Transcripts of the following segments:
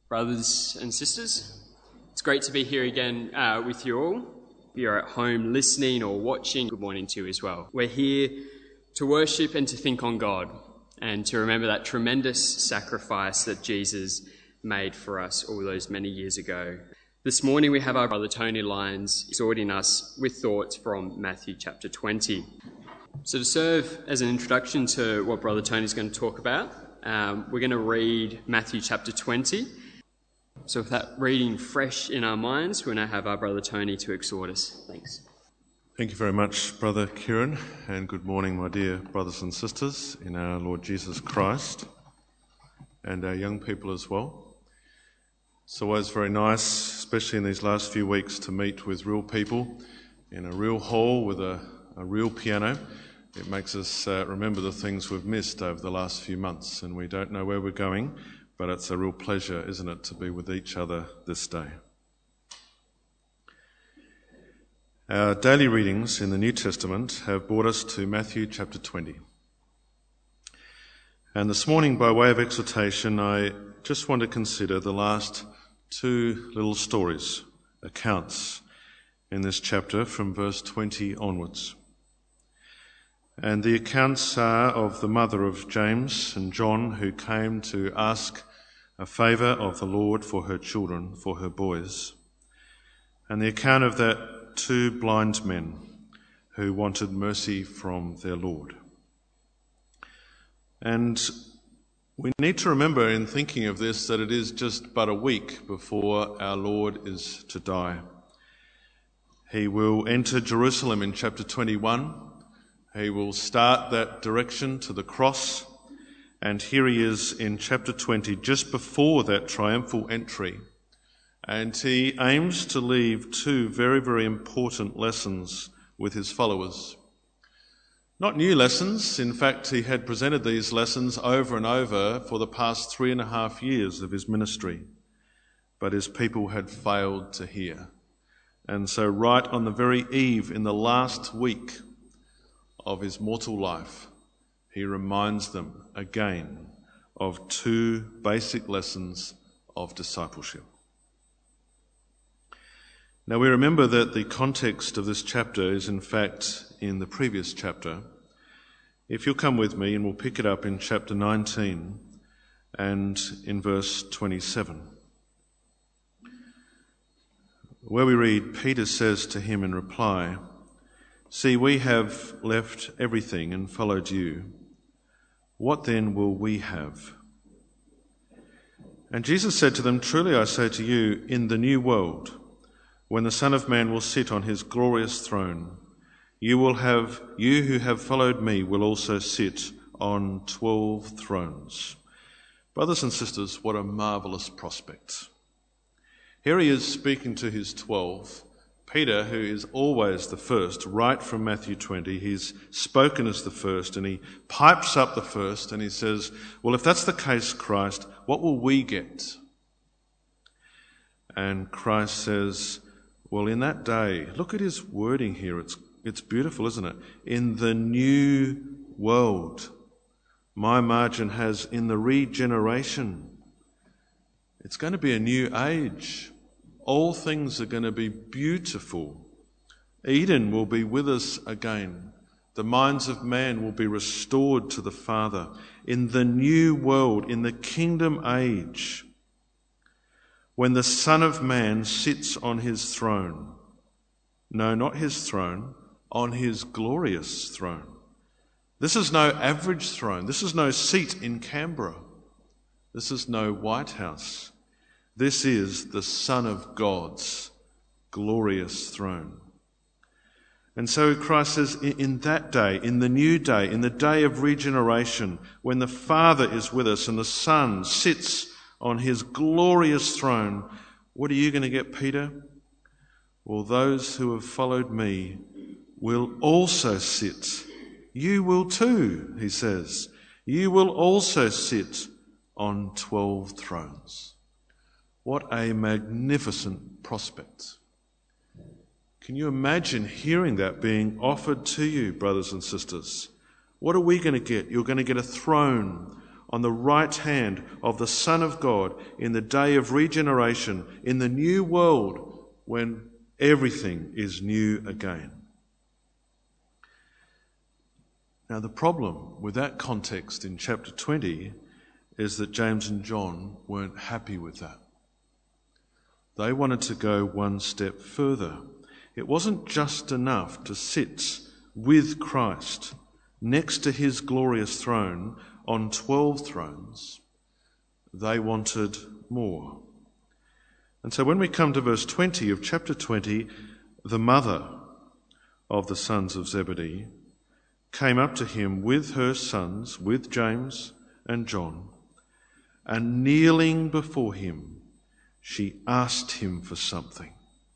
Brothers and sisters, it's great to be here again with you all. If you're at home listening or watching, good morning to you as well. We're here to worship and to think on God and to remember that tremendous sacrifice that Jesus made for us all those many years ago. This morning we have our brother Tony Lyons exhorting us with thoughts from Matthew chapter 20. So to serve as an introduction to what brother Tony is going to talk about, we're going to read Matthew chapter 20. So with that reading fresh in our minds, we'll now have our brother Tony to exhort us. Thanks. Thank you very much, Brother Kieran, and good morning, my dear brothers and sisters in our Lord Jesus Christ, and our young people as well. It's always very nice, especially in these last few weeks, to meet with real people in a real hall with a real piano. It makes us remember the things we've missed over the last few months, and we don't know where we're going, but it's a real pleasure, isn't it, to be with each other this day. Our daily readings in the New Testament have brought us to Matthew chapter 20. And this morning, by way of exhortation, I just want to consider the last two little stories, accounts, in this chapter from verse 20 onwards. And the accounts are of the mother of James and John, who came to ask a favour of the Lord for her children, for her boys. And the account of that two blind men who wanted mercy from their Lord. And we need to remember in thinking of this that it is just but a week before our Lord is to die. He will enter Jerusalem in chapter 21. He will start that direction to the cross. And here he is in chapter 20, just before that triumphal entry. And he aims to leave two very, very important lessons with his followers. Not new lessons. In fact, he had presented these lessons over and over for the past 3.5 years of his ministry. But his people had failed to hear. And so right on the very eve, in the last week of his mortal life, he reminds them again of two basic lessons of discipleship. Now we remember that the context of this chapter is in fact in the previous chapter. If you'll come with me, and we'll pick it up in chapter 19 and in verse 27. Where we read, Peter says to him in reply, "See, we have left everything and followed you. What then will we have?" And Jesus said to them, "Truly I say to you, in the new world, when the Son of Man will sit on his glorious throne, you who have followed me will also sit on 12 thrones." Brothers and sisters, what a marvellous prospect. Here he is speaking to his 12. Peter, who is always the first, right from Matthew 20, he's spoken as the first, and he pipes up the first, and he says, well, if that's the case, Christ, what will we get? And Christ says, well, in that day, look at his wording here, it's beautiful, isn't it? In the new world. My margin has in the regeneration. It's going to be a new age. All things are going to be beautiful. Eden will be with us again. The minds of man will be restored to the Father. In the new world, in the kingdom age, when the Son of Man sits on his throne. No, not his throne, on his glorious throne. This is no average throne. This is no seat in Canberra. This is no White House. This is the Son of God's glorious throne. And so Christ says, in that day, in the new day, in the day of regeneration, when the Father is with us and the Son sits on his glorious throne, what are you going to get, Peter? Well, those who have followed me will also sit. You will too, he says. You will also sit on 12 thrones. What a magnificent prospect. Can you imagine hearing that being offered to you, brothers and sisters? What are we going to get? You're going to get a throne on the right hand of the Son of God in the day of regeneration, in the new world when everything is new again. Now, the problem with that context in chapter 20 is that James and John weren't happy with that. They wanted to go one step further. It wasn't just enough to sit with Christ next to his glorious throne on 12 thrones. They wanted more. And so when we come to verse 20 of chapter 20, the mother of the sons of Zebedee came up to him with her sons, with James and John, and kneeling before him, she asked him for something.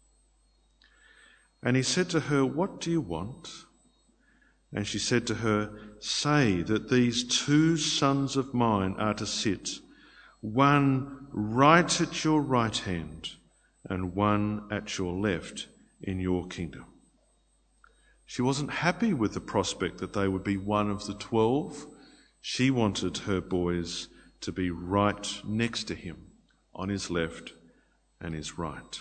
And he said to her, "What do you want?" And she said to her, "Say that these 2 sons of mine are to sit, one right at your right hand and one at your left in your kingdom." She wasn't happy with the prospect that they would be one of the 12. She wanted her boys to be right next to him, on his left and his right.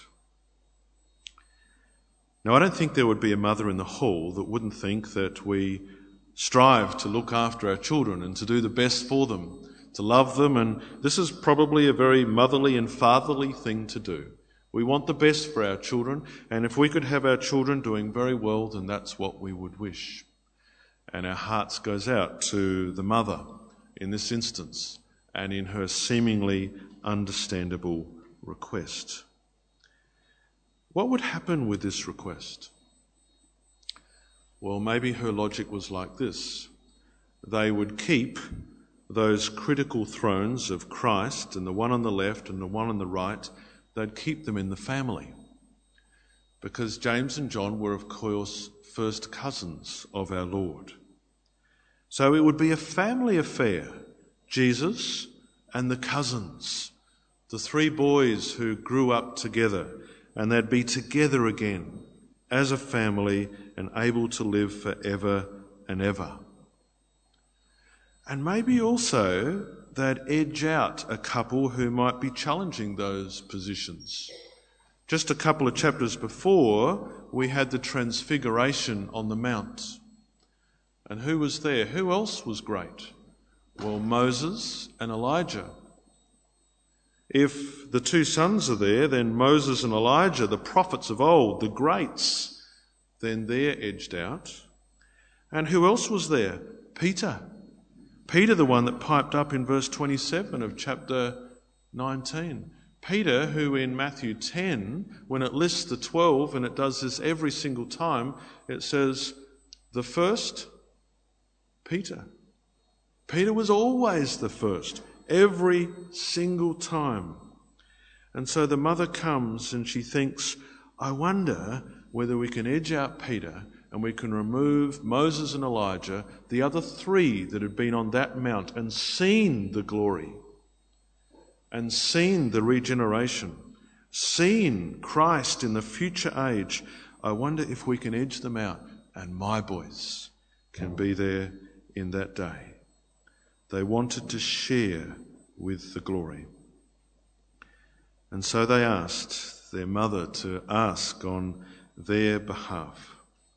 Now, I don't think there would be a mother in the hall that wouldn't think that we strive to look after our children and to do the best for them, to love them, and this is probably a very motherly and fatherly thing to do. We want the best for our children, and if we could have our children doing very well, then that's what we would wish. And our hearts goes out to the mother in this instance and in her seemingly understandable request. What would happen with this request? Well, maybe her logic was like this. They would keep those critical thrones of Christ, and the one on the left and the one on the right, they'd keep them in the family. Because James and John were, of course, first cousins of our Lord. So it would be a family affair, Jesus and the cousins, the 3 boys who grew up together, and they'd be together again as a family and able to live forever and ever. And maybe also they'd edge out a couple who might be challenging those positions. Just a couple of chapters before, we had the Transfiguration on the Mount. And who was there? Who else was great? Well, Moses and Elijah. If the 2 sons are there, then Moses and Elijah, the prophets of old, the greats, then they're edged out. And who else was there? Peter. Peter, the one that piped up in verse 27 of chapter 19. Peter, who in Matthew 10, when it lists the 12, and it does this every single time, it says, the first, Peter. Peter was always the first. Every single time. And so the mother comes and she thinks, I wonder whether we can edge out Peter and we can remove Moses and Elijah, the other 3 that had been on that mount and seen the glory and seen the regeneration, seen Christ in the future age. I wonder if we can edge them out and my boys can be there in that day. They wanted to share with the glory. And so they asked their mother to ask on their behalf.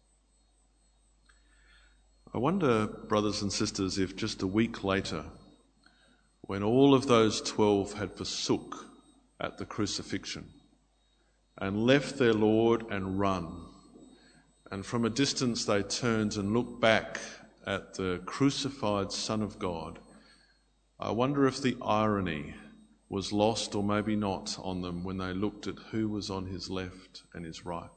I wonder, brothers and sisters, if just a week later, when all of those 12 had forsook at the crucifixion and left their Lord and run, and from a distance they turned and looked back at the crucified Son of God, I wonder if the irony was lost or maybe not on them when they looked at who was on his left and his right.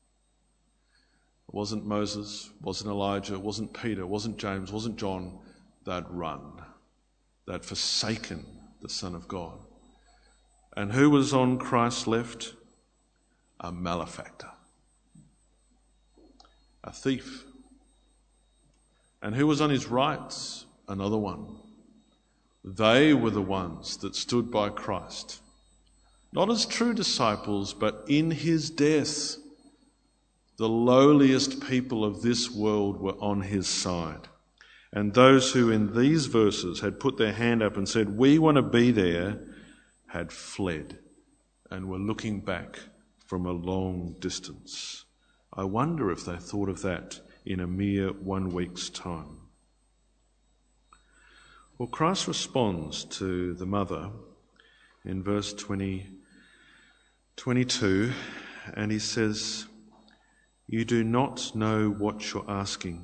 It wasn't Moses, wasn't Elijah, wasn't Peter, wasn't James, wasn't John. They'd run. They'd forsaken the Son of God. And who was on Christ's left? A malefactor. A thief. And who was on his right? Another one. They were the ones that stood by Christ, not as true disciples, but in his death. The lowliest people of this world were on his side. And those who in these verses had put their hand up and said, "We want to be there," had fled and were looking back from a long distance. I wonder if they thought of that in a mere 1 week's time. Well, Christ responds to the mother in verse 22, and he says, "You do not know what you're asking.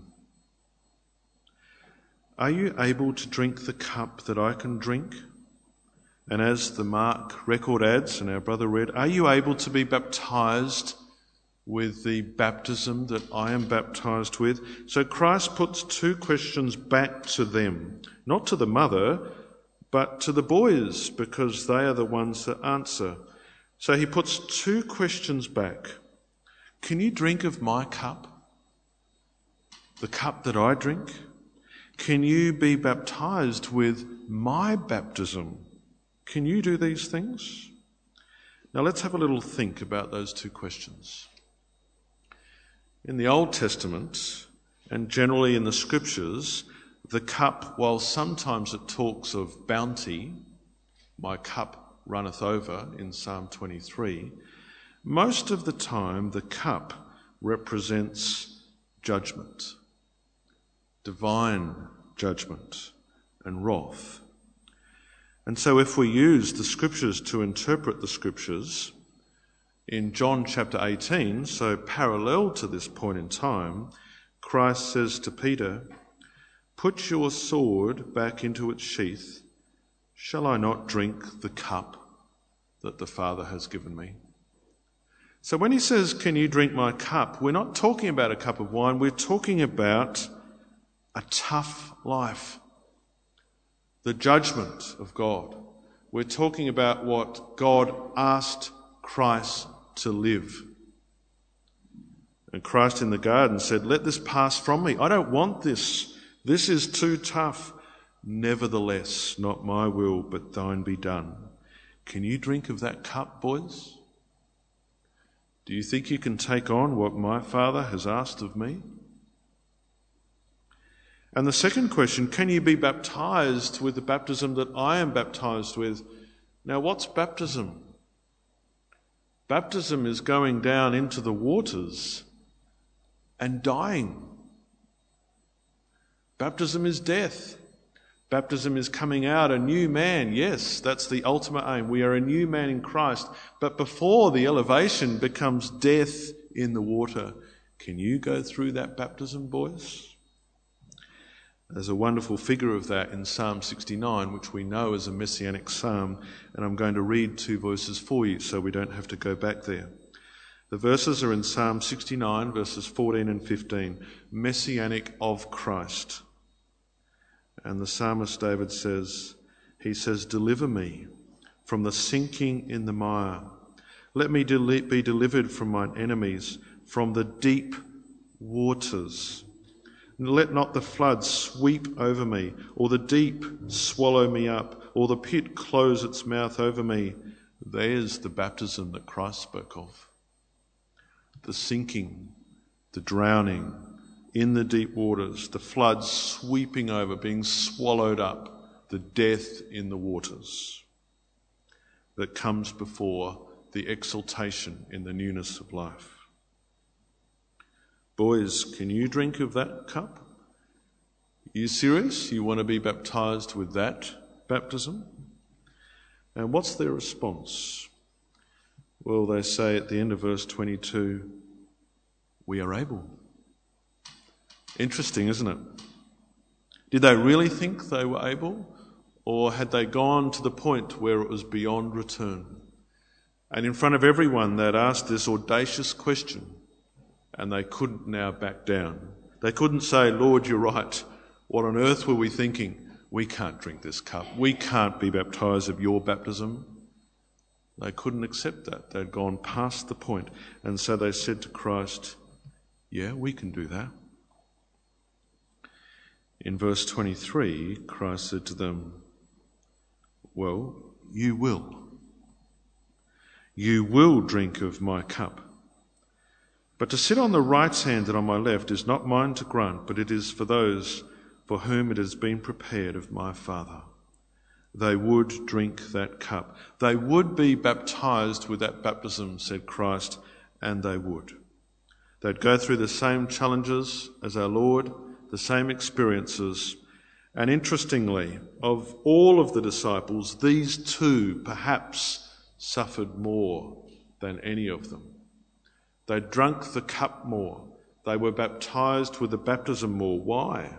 Are you able to drink the cup that I can drink?" And as the Mark record adds, and our brother read, "Are you able to be baptized with the baptism that I am baptized with?" So Christ puts two questions back to them, not to the mother, but to the boys, because they are the ones that answer. So he puts two questions back. Can you drink of my cup? The cup that I drink? Can you be baptized with my baptism? Can you do these things? Now let's have a little think about those two questions. In the Old Testament, and generally in the Scriptures, the cup, while sometimes it talks of bounty, "My cup runneth over" in Psalm 23, most of the time the cup represents judgment, divine judgment and wrath. And so if we use the Scriptures to interpret the Scriptures, in John chapter 18, so parallel to this point in time, Christ says to Peter, "Put your sword back into its sheath. Shall I not drink the cup that the Father has given me?" So when he says, "Can you drink my cup?" we're not talking about a cup of wine, we're talking about a tough life, the judgment of God. We're talking about what God asked Christ to live. And Christ in the garden said, "Let this pass from me. I don't want this. This is too tough. Nevertheless, not my will, but thine be done." Can you drink of that cup, boys? Do you think you can take on what my Father has asked of me? And the second question, can you be baptized with the baptism that I am baptized with? Now, what's baptism? Baptism is going down into the waters and dying. Baptism is death. Baptism is coming out a new man. Yes, that's the ultimate aim. We are a new man in Christ. But before the elevation becomes death in the water. Can you go through that baptism, boys? There's a wonderful figure of that in Psalm 69, which we know is a messianic psalm, and I'm going to read 2 verses for you so we don't have to go back there. The verses are in Psalm 69, verses 14 and 15, messianic of Christ. And the psalmist David says, "Deliver me from the sinking in the mire. Let me be delivered from mine enemies, from the deep waters. Let not the flood sweep over me, or the deep swallow me up, or the pit close its mouth over me." There's the baptism that Christ spoke of. The sinking, the drowning in the deep waters, the flood sweeping over, being swallowed up, the death in the waters that comes before the exaltation in the newness of life. Boys, can you drink of that cup? Are you serious? You want to be baptized with that baptism? And what's their response? Well, they say at the end of verse 22, "We are able." Interesting, isn't it? Did they really think they were able? Or had they gone to the point where it was beyond return? And in front of everyone, they'd asked this audacious question. And they couldn't now back down. They couldn't say, "Lord, you're right. What on earth were we thinking? We can't drink this cup. We can't be baptized of your baptism." They couldn't accept that. They'd gone past the point. And so they said to Christ, "Yeah, we can do that." In verse 23, Christ said to them, "Well, you will. You will drink of my cup. But to sit on the right hand and on my left is not mine to grant, but it is for those for whom it has been prepared of my Father. They would drink that cup. They would be baptized with that baptism, said Christ, and they would. They'd go through the same challenges as our Lord, the same experiences. And interestingly, of all of the disciples, these two perhaps suffered more than any of them. They drank the cup more. They were baptized with the baptism more. Why?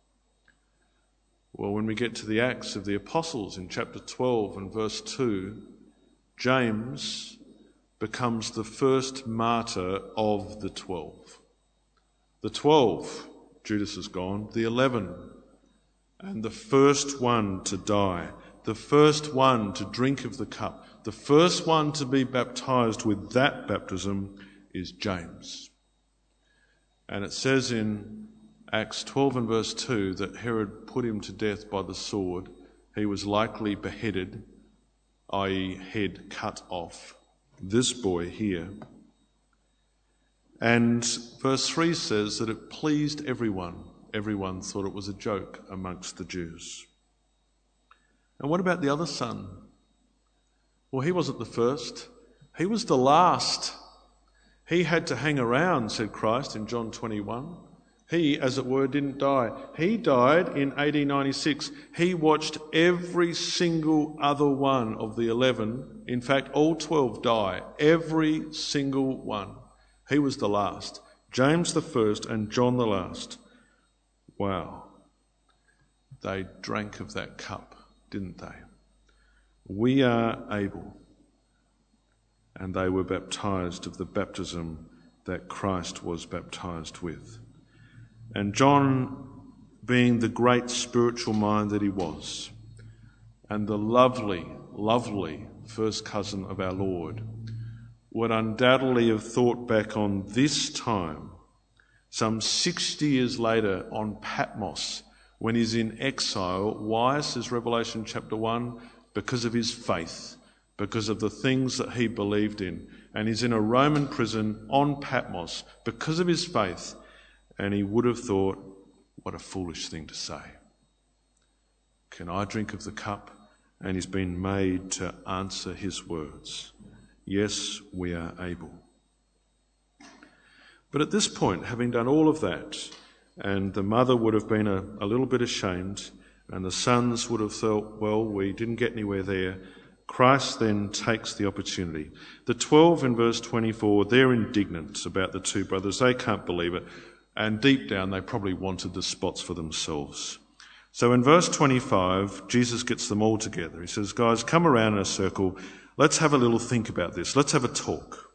Well, when we get to the Acts of the Apostles in chapter 12 and verse 2, James becomes the first martyr of the 12. The 12, Judas is gone, the 11, and the first one to die, the first one to drink of the cup, the first one to be baptized with that baptism is James. And it says in Acts 12 and verse 2 that Herod put him to death by the sword. He was likely beheaded, i.e. head cut off. This boy here. And verse 3 says that it pleased everyone. Everyone thought it was a joke amongst the Jews. And what about the other son? Well, he wasn't the first. He was the last. He had to hang around, said Christ in John 21. He, as it were, didn't die. He died in AD 96. He watched every single other one of the 11, in fact, all 12 die. Every single one. He was the last. James the first and John the last. Wow. They drank of that cup, didn't they? We are able. And they were baptized of the baptism that Christ was baptized with. And John, being the great spiritual mind that he was, and the lovely, lovely first cousin of our Lord, would undoubtedly have thought back on this time, some 60 years later on Patmos, when he's in exile. Why, says Revelation chapter 1? Because of his faith, because of the things that he believed in. And he's in a Roman prison on Patmos because of his faith. And he would have thought, what a foolish thing to say. Can I drink of the cup? And he's been made to answer his words. Yes, we are able. But at this point, having done all of that, and the mother would have been a little bit ashamed, and the sons would have thought, well, we didn't get anywhere there, Christ then takes the opportunity. The 12 in verse 24, they're indignant about the two brothers. They can't believe it. And deep down, they probably wanted the spots for themselves. So in verse 25, Jesus gets them all together. He says, guys, come around in a circle. Let's have a little think about this. Let's have a talk.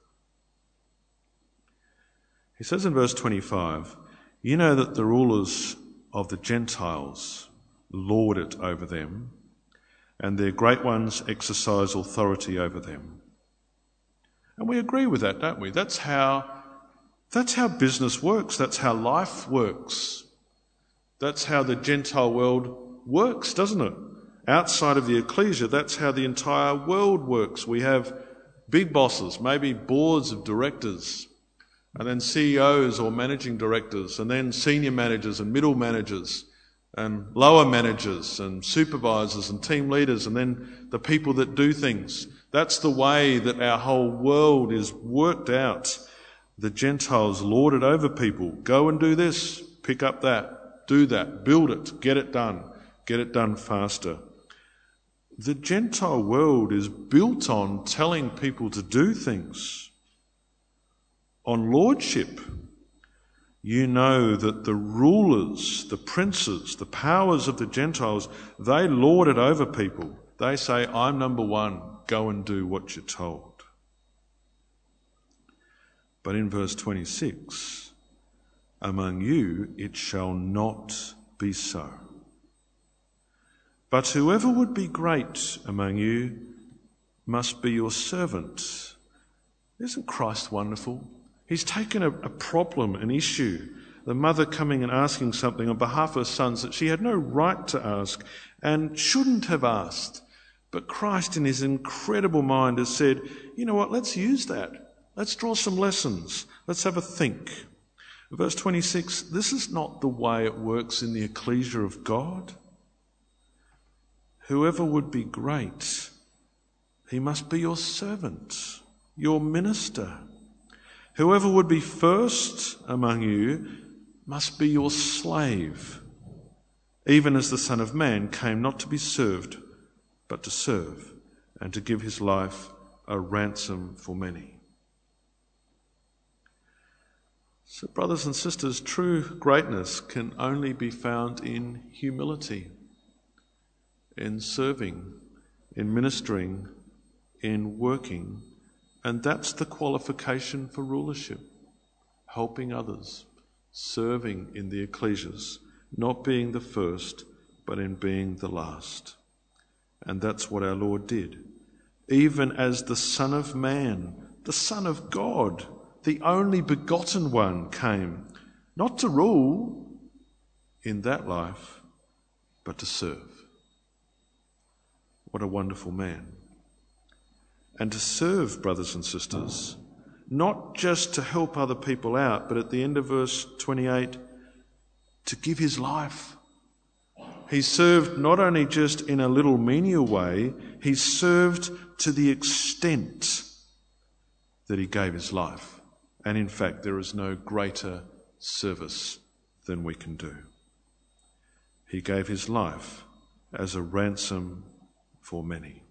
He says in verse 25, you know that the rulers of the Gentiles lord it over them, and their great ones exercise authority over them. And we agree with that, don't we? That's how business works. That's how life works. That's how the Gentile world works, doesn't it? Outside of the ecclesia, that's how the entire world works. We have big bosses, maybe boards of directors, and then CEOs or managing directors, and then senior managers and middle managers, and lower managers and supervisors and team leaders, and then the people that do things. That's the way that our whole world is worked out. The Gentiles lord it over people. Go and do this, pick up that, do that, build it, get it done faster. The Gentile world is built on telling people to do things, on lordship. You know that the rulers, the princes, the powers of the Gentiles, they lord it over people. They say, I'm number one, go and do what you're told. But in verse 26, among you it shall not be so. But whoever would be great among you must be your servant. Isn't Christ wonderful? He's taken a problem, an issue, the mother coming and asking something on behalf of her sons that she had no right to ask and shouldn't have asked. But Christ, in his incredible mind, has said, you know what, let's use that. Let's draw some lessons. Let's have a think. Verse 26, this is not the way it works in the ecclesia of God. Whoever would be great, he must be your servant, your minister. Whoever would be first among you must be your slave, even as the Son of Man came not to be served, but to serve, and to give his life a ransom for many. So, brothers and sisters, true greatness can only be found in humility, in serving, in ministering, in working, and that's the qualification for rulership. Helping others, serving in the ecclesias, not being the first, but in being the last. And that's what our Lord did. Even as the Son of Man, the Son of God, the only begotten one, came, not to rule in that life, but to serve. What a wonderful man. And to serve, brothers and sisters, not just to help other people out, but at the end of verse 28, to give his life. He served not only just in a little menial way, he served to the extent that he gave his life. And in fact, there is no greater service than we can do. He gave his life as a ransom for many.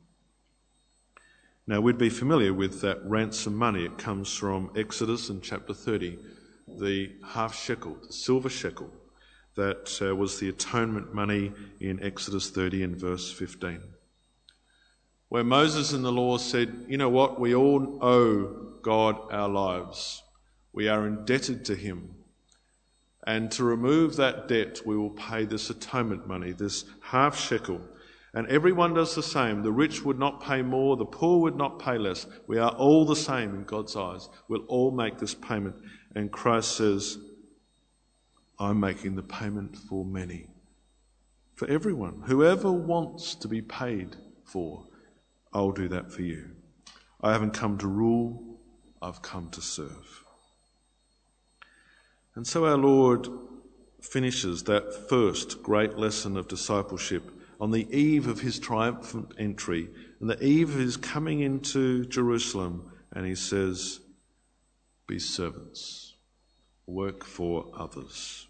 Now, we'd be familiar with that ransom money. It comes from Exodus in chapter 30, the half shekel, the silver shekel. That was the atonement money in Exodus 30 and verse 15. Where Moses in the law said, you know what, we all owe God our lives. We are indebted to him. And to remove that debt, we will pay this atonement money, this half shekel. And everyone does the same. The rich would not pay more, the poor would not pay less. We are all the same in God's eyes. We'll all make this payment. And Christ says, I'm making the payment for many. For everyone. Whoever wants to be paid for, I'll do that for you. I haven't come to rule, I've come to serve. And so our Lord finishes that first great lesson of discipleship on the eve of his triumphant entry, and the eve of his coming into Jerusalem, and he says, be servants, work for others.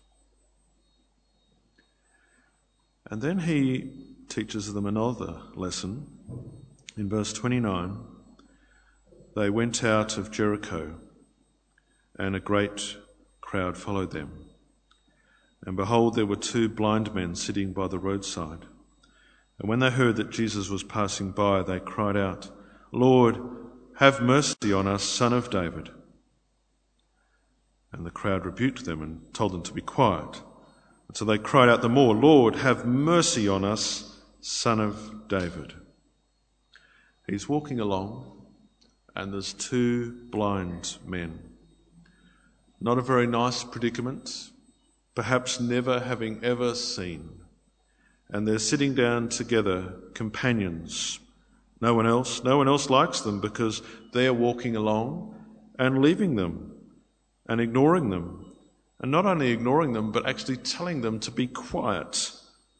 And then he teaches them another lesson. In verse 29, they went out of Jericho, and a great crowd followed them. And behold, there were 2 blind men sitting by the roadside. And when they heard that Jesus was passing by, they cried out, Lord, have mercy on us, Son of David. And the crowd rebuked them and told them to be quiet. And so they cried out the more, Lord, have mercy on us, Son of David. He's walking along, and there's 2 blind men. Not a very nice predicament, perhaps never having ever seen. And they're sitting down together, companions. No one else likes them because they're walking along and leaving them and ignoring them. And not only ignoring them, but actually telling them to be quiet.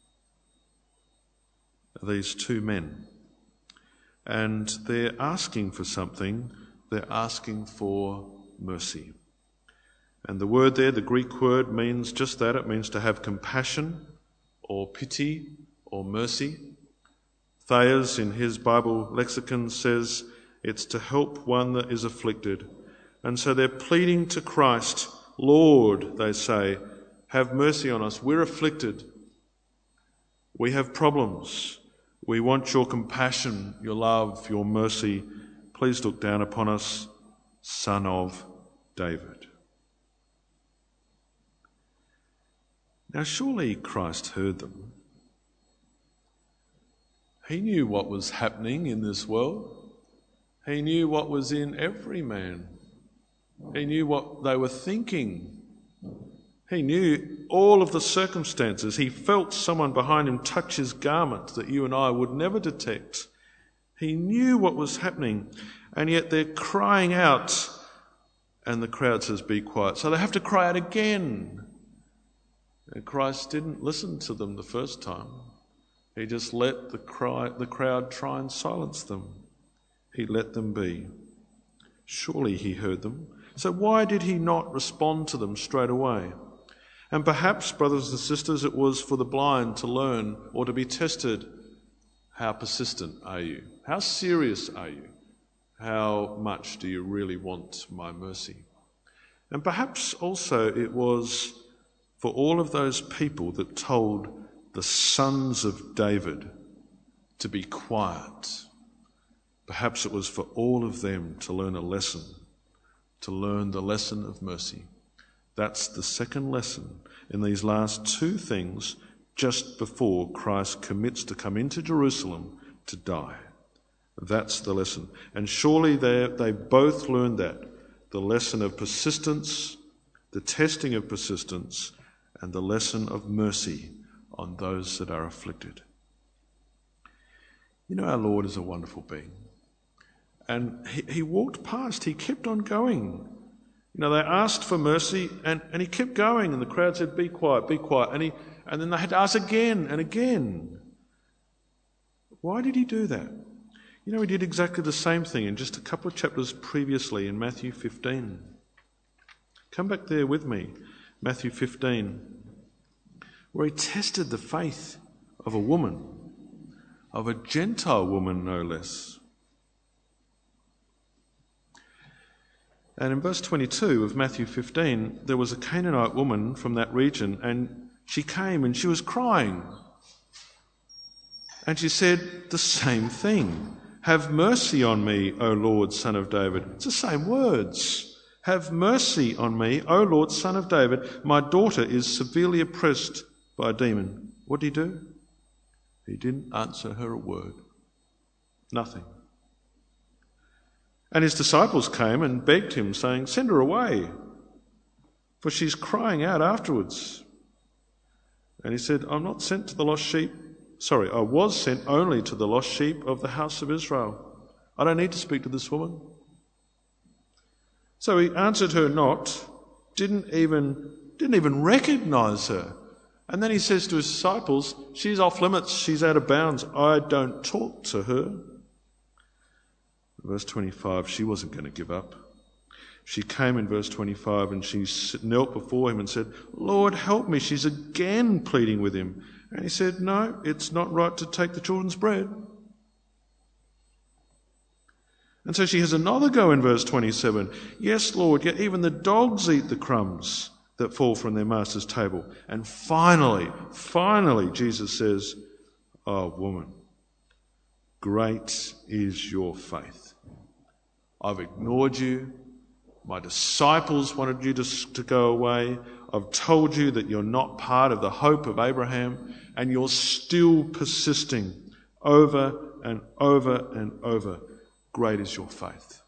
These 2 men. And they're asking for something. They're asking for mercy. And the word there, the Greek word, means just that. It means to have compassion or pity or mercy. Thayers in his Bible lexicon says it's to help one that is afflicted. And so they're pleading to Christ, Lord, they say, have mercy on us. We're afflicted. We have problems. We want your compassion, your love, your mercy. Please look down upon us, Son of David. Now, surely Christ heard them. He knew what was happening in this world. He knew what was in every man. He knew what they were thinking. He knew all of the circumstances. He felt someone behind him touch his garment that you and I would never detect. He knew what was happening, and yet they're crying out And the crowd says, be quiet. So they have to cry out again. And Christ didn't listen to them the first time. He just let the crowd try and silence them. He let them be. Surely he heard them. So why did he not respond to them straight away? And perhaps, brothers and sisters, it was for the blind to learn or to be tested. How persistent are you? How serious are you? How much do you really want my mercy? And perhaps also it was for all of those people that told the sons of David to be quiet. Perhaps it was for all of them to learn a lesson, to learn the lesson of mercy. That's the second lesson in these last two things just before Christ commits to come into Jerusalem to die. That's the lesson. And surely they both learned that. The lesson of persistence, the testing of persistence, and the lesson of mercy on those that are afflicted. You know, our Lord is a wonderful being. And he walked past, he kept on going. You know, they asked for mercy and he kept going, and the crowd said, be quiet, be quiet. And then they had to ask again and again. Why did he do that? You know, he did exactly the same thing in just a couple of chapters previously in Matthew 15. Come back there with me, Matthew 15, where he tested the faith of a woman, of a Gentile woman no less. And in verse 22 of Matthew 15, there was a Canaanite woman from that region, and she came and she was crying. And she said the same thing. Have mercy on me, O Lord, Son of David. It's the same words. Have mercy on me, O Lord, Son of David. My daughter is severely oppressed by a demon. What did he do? He didn't answer her a word. Nothing. And his disciples came and begged him, saying, send her away, for she's crying out afterwards. And he said, I'm not sent to the lost sheep. I was sent only to the lost sheep of the house of Israel. I don't need to speak to this woman. So he answered her not, didn't even recognise her. And then he says to his disciples, she's off limits, she's out of bounds. I don't talk to her. Verse 25, she wasn't going to give up. She came in verse 25 and she knelt before him and said, Lord, help me. She's again pleading with him. And he said, no, it's not right to take the children's bread. And so she has another go in verse 27. Yes, Lord, yet even the dogs eat the crumbs that fall from their master's table. And finally, Jesus says, oh, woman, great is your faith. I've ignored you. My disciples wanted you to go away. I've told you that you're not part of the hope of Abraham, and you're still persisting over and over and over. Great is your faith.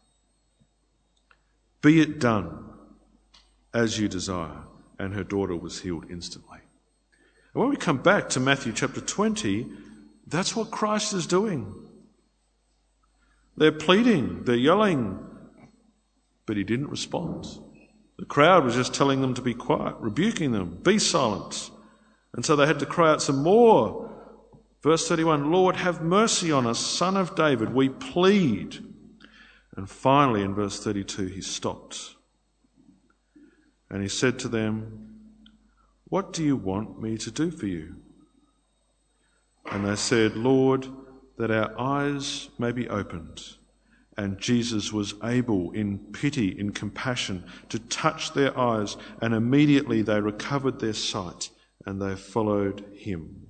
Be it done as you desire. And her daughter was healed instantly. And when we come back to Matthew chapter 20, that's what Christ is doing. They're pleading, they're yelling, but he didn't respond. The crowd was just telling them to be quiet, rebuking them, be silent. And so they had to cry out some more. Verse 31, Lord, have mercy on us, Son of David, we plead. And finally in verse 32, he stopped. And he said to them, what do you want me to do for you? And they said, Lord, that our eyes may be opened. And Jesus was able, in pity, in compassion, to touch their eyes, and immediately they recovered their sight, and they followed him.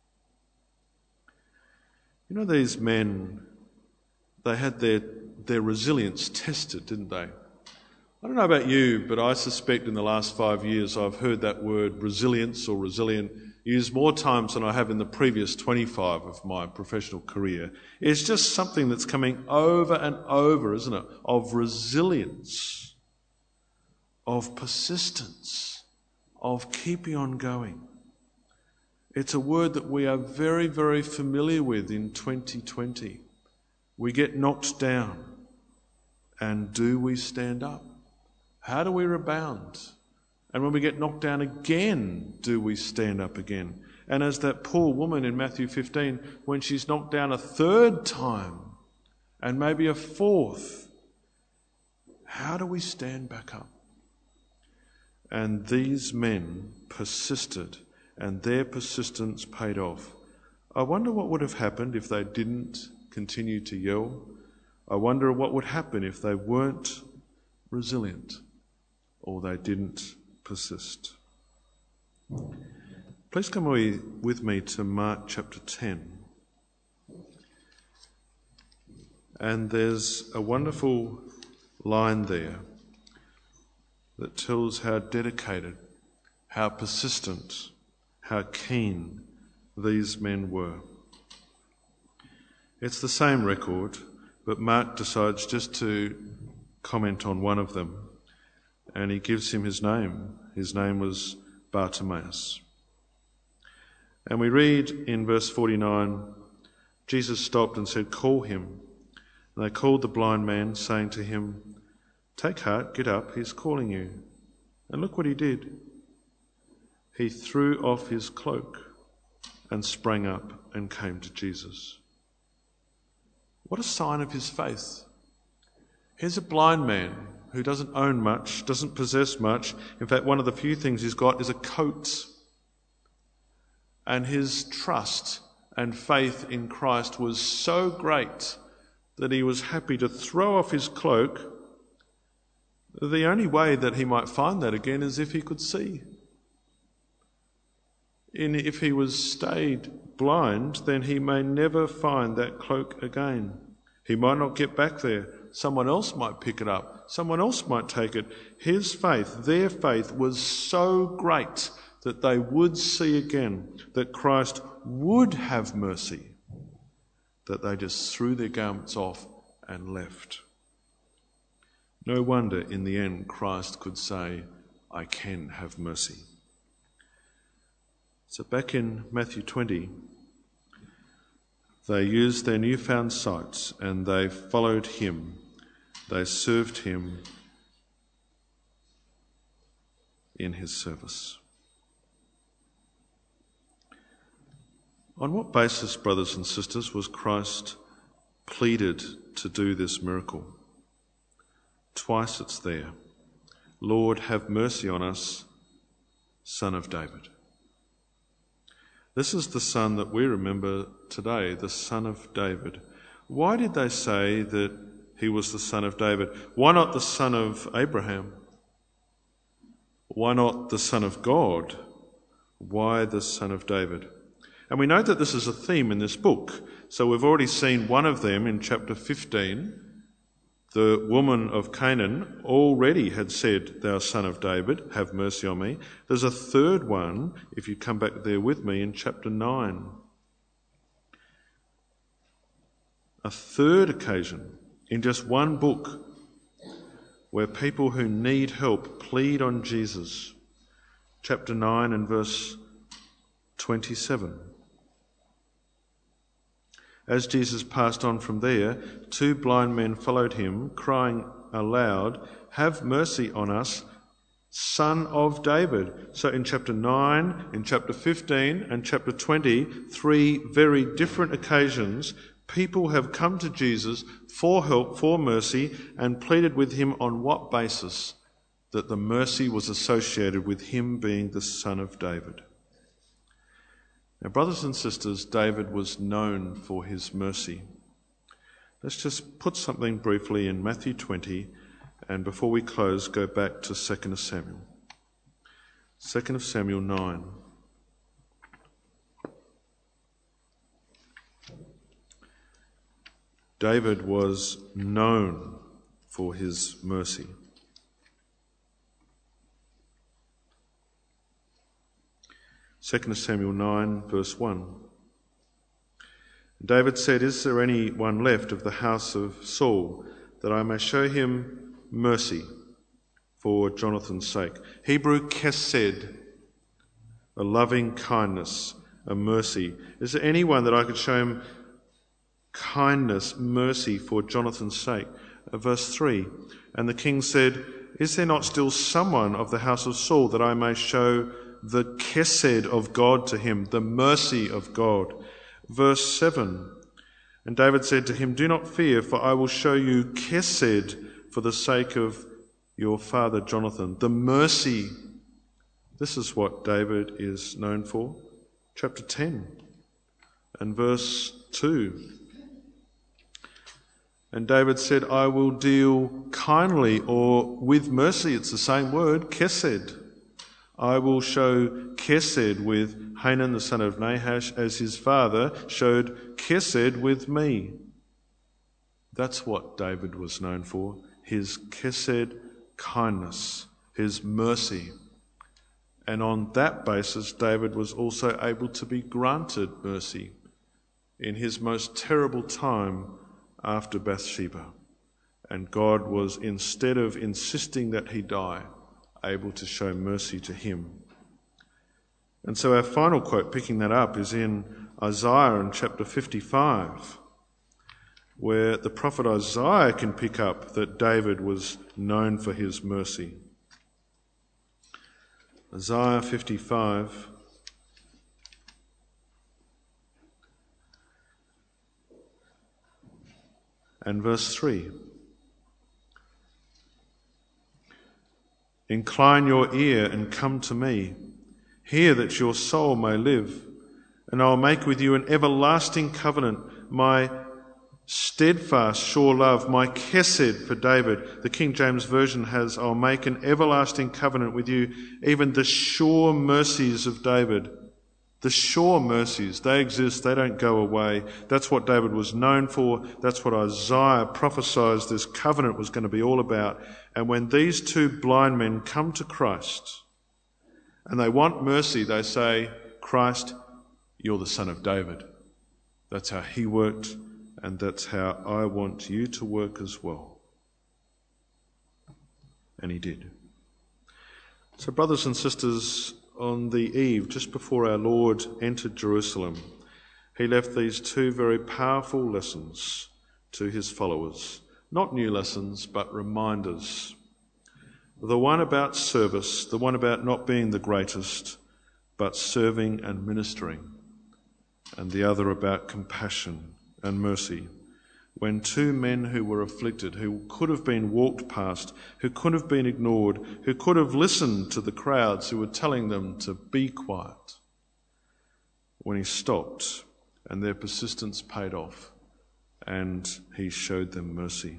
You know, these men, they had their resilience tested, didn't they? I don't know about you, but I suspect in the last 5 years I've heard that word resilience or resilient used more times than I have in the previous 25 of my professional career. It's just something that's coming over and over, isn't it? Of resilience, of persistence, of keeping on going. It's a word that we are very, very familiar with in 2020. We get knocked down. And do we stand up? How do we rebound? And when we get knocked down again, do we stand up again? And as that poor woman in Matthew 15, when she's knocked down a third time and maybe a fourth, how do we stand back up? And these men persisted, and their persistence paid off. I wonder what would have happened if they didn't continue to yell. I wonder what would happen if they weren't resilient or they didn't persist. Please come with me to Mark chapter 10. And there's a wonderful line there that tells how dedicated, how persistent, how keen these men were. It's the same record, but Mark decides just to comment on one of them, and he gives him his name. His name was Bartimaeus. And we read in verse 49, Jesus stopped and said, "Call him." And they called the blind man, saying to him, "Take heart, get up, he's calling you." And look what he did. He threw off his cloak and sprang up and came to Jesus. What a sign of his faith. Here's a blind man who doesn't own much, doesn't possess much. In fact, one of the few things he's got is a coat. And his trust and faith in Christ was so great that he was happy to throw off his cloak. The only way that he might find that again is if he could see. And if he was stayed blind, then he may never find that cloak again. He might not get back there. Someone else might pick it up. Someone else might take it. His faith, their faith, was so great that they would see again, that Christ would have mercy, that they just threw their garments off and left. No wonder in the end Christ could say, "I can have mercy." So back in Matthew 20, they used their newfound sight and they followed him. They served him in his service. On what basis, brothers and sisters, was Christ pleaded to do this miracle? Twice it's there. "Lord, have mercy on us, Son of David." This is the son that we remember today, the Son of David. Why did they say that he was the Son of David? Why not the son of Abraham? Why not the Son of God? Why the Son of David? And we know that this is a theme in this book. So we've already seen one of them in chapter 15. The woman of Canaan already had said, "Thou Son of David, have mercy on me." There's a third one, if you come back there with me, in chapter 9. A third occasion in just one book where people who need help plead on Jesus. Chapter 9 and verse 27. As Jesus passed on from there, 2 blind men followed him, crying aloud, "Have mercy on us, Son of David." So in chapter 9, in chapter 15 and chapter 20, 3 very different occasions, people have come to Jesus for help, for mercy, and pleaded with him on what basis? That the mercy was associated with him being the Son of David. Now, brothers and sisters, David was known for his mercy. Let's just put something briefly in Matthew 20, and before we close, go back to 2 Samuel. 2 Samuel 9. David was known for his mercy. Second Samuel 9, verse 1. David said, "Is there any one left of the house of Saul, that I may show him mercy for Jonathan's sake?" Hebrew chesed, a loving kindness, a mercy. Is there anyone that I could show him kindness, mercy for Jonathan's sake? Verse 3. And the king said, is there not still someone of the house of Saul that I may show the chesed of God to him, the mercy of God? Verse 7, and David said to him, do not fear, for I will show you chesed for the sake of your father Jonathan. The mercy, this is what David is known for. Chapter 10 and verse 2. And David said, I will deal kindly, or with mercy, it's the same word, chesed. I will show chesed with Hanan the son of Nahash, as his father showed chesed with me. That's what David was known for, his chesed kindness, his mercy. And on that basis, David was also able to be granted mercy in his most terrible time after Bathsheba. And God was, instead of insisting that he die, able to show mercy to him. And so our final quote, picking that up, is in Isaiah in chapter 55, where the prophet Isaiah can pick up that David was known for his mercy. Isaiah 55 and verse 3. Incline your ear and come to me. Hear that your soul may live. And I will make with you an everlasting covenant, my steadfast, sure love, my chesed for David. The King James Version has, I'll make an everlasting covenant with you, even the sure mercies of David. The sure mercies, they exist, they don't go away. That's what David was known for. That's what Isaiah prophesied this covenant was going to be all about. And when these two blind men come to Christ and they want mercy, they say, Christ, you're the Son of David. That's how he worked, and that's how I want you to work as well. And he did. So brothers and sisters, on the eve, just before our Lord entered Jerusalem, he left these two very powerful lessons to his followers. Not new lessons, but reminders. The one about service, the one about not being the greatest, but serving and ministering. And the other about compassion and mercy. When two men who were afflicted, who could have been walked past, who could have been ignored, who could have listened to the crowds who were telling them to be quiet, when he stopped and their persistence paid off and he showed them mercy.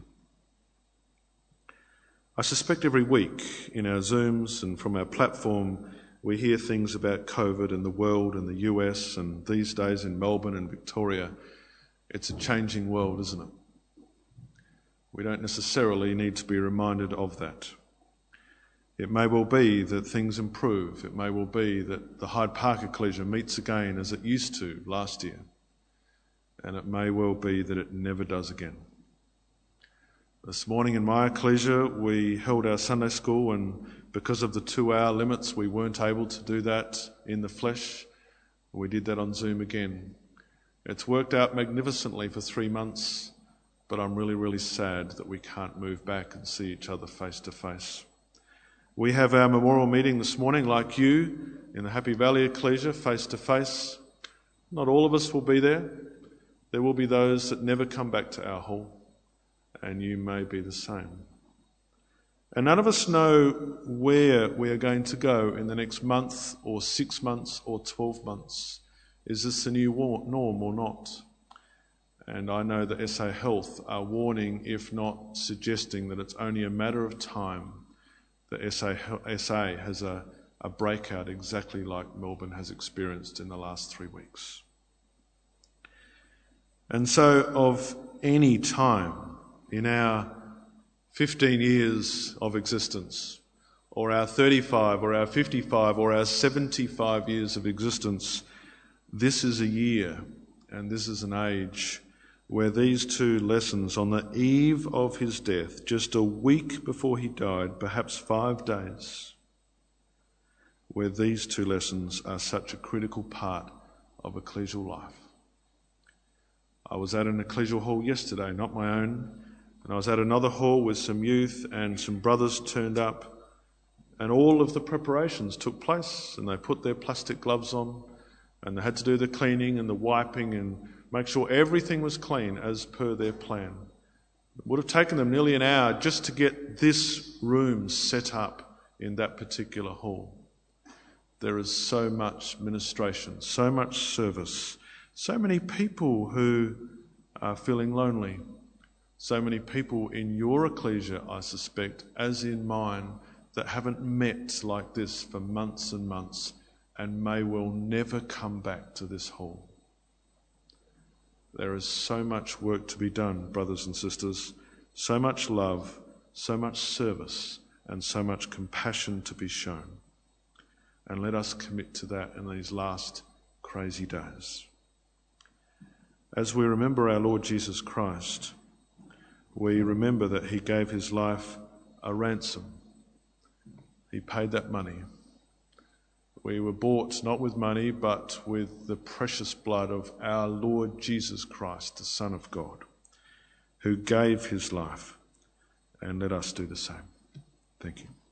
I suspect every week in our Zooms and from our platform we hear things about COVID and the world and the US, and these days in Melbourne and Victoria. It's a changing world, isn't it? We don't necessarily need to be reminded of that. It may well be that things improve. It may well be that the Hyde Park Ecclesia meets again as it used to last year. And it may well be that it never does again. This morning in my ecclesia, we held our Sunday school, and because of the 2-hour limits, we weren't able to do that in the flesh. We did that on Zoom again. It's worked out magnificently for 3 months, but I'm really, really sad that we can't move back and see each other face to face. We have our memorial meeting this morning, like you, in the Happy Valley Ecclesia, face to face. Not all of us will be there. There will be those that never come back to our hall, and you may be the same. And none of us know where we are going to go in the next month or 6 months or 12 months. Is this the new norm or not? And I know that SA Health are warning, if not suggesting, that it's only a matter of time that SA has a breakout exactly like Melbourne has experienced in the last 3 weeks. And so of any time in our 15 years of existence, or our 35, or our 55, or our 75 years of existence, this is a year and this is an age where these two lessons on the eve of his death, just a week before he died, perhaps 5 days, where these two lessons are such a critical part of ecclesial life. I was at an ecclesial hall yesterday, not my own, And I was at another hall with some youth, and some brothers turned up, and all of the preparations took place, and they put their plastic gloves on, and they had to do the cleaning and the wiping and make sure everything was clean as per their plan. It would have taken them nearly an hour just to get this room set up in that particular hall. There is so much ministration, so much service, so many people who are feeling lonely, so many people in your ecclesia, I suspect, as in mine, that haven't met like this for months and months and may well never come back to this hall. There is so much work to be done, brothers and sisters, so much love, so much service, and so much compassion to be shown. And let us commit to that in these last crazy days. As we remember our Lord Jesus Christ, we remember that he gave his life a ransom. He paid that money. We were bought not with money, but with the precious blood of our Lord Jesus Christ, the Son of God, who gave his life. And let us do the same. Thank you.